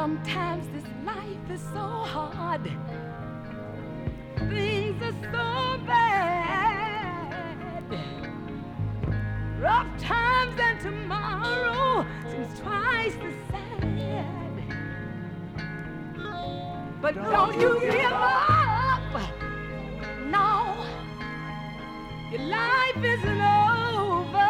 Sometimes this life is so hard. Things are so bad. Rough times and tomorrow seems twice as sad. But don't you give up. No, your life isn't over.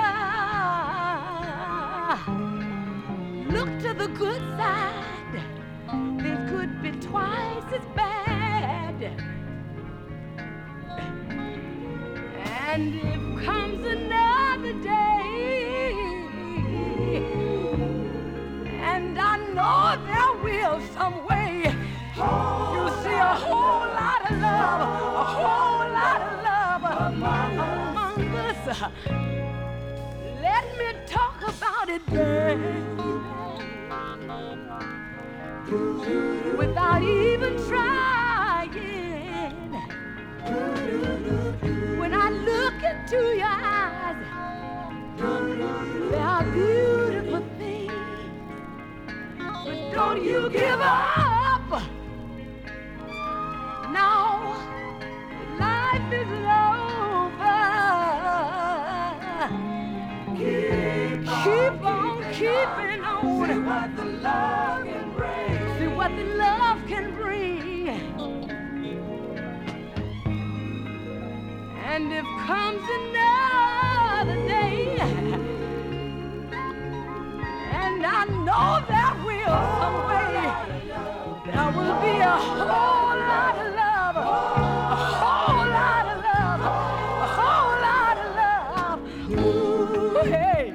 Look to the good side. Things could be twice as bad. And if comes another day, and I know there will some way, you'll see a whole lot of love, a whole lot of love among us. Let me talk about it, baby, without even trying. When I look into your eyes, they are beautiful things. But don't you give up. No, life isn't over. Keep on keeping on. See what the love can bring. See what the love can bring. And if comes another day, and I know there will some way, there will be a whole lot of love, a whole lot of love, a whole lot of love. Ooh, hey.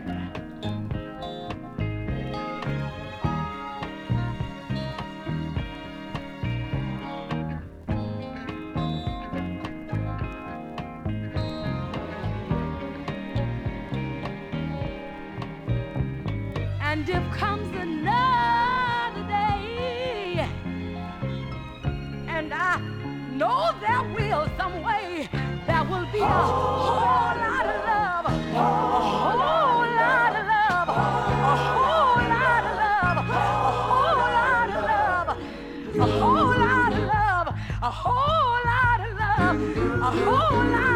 And if comes another day, and I know there will some way, there will be a whole lot of love, a whole lot of love, a whole lot of love, a whole lot of love, a whole lot of love, a whole lot of love, a whole lot.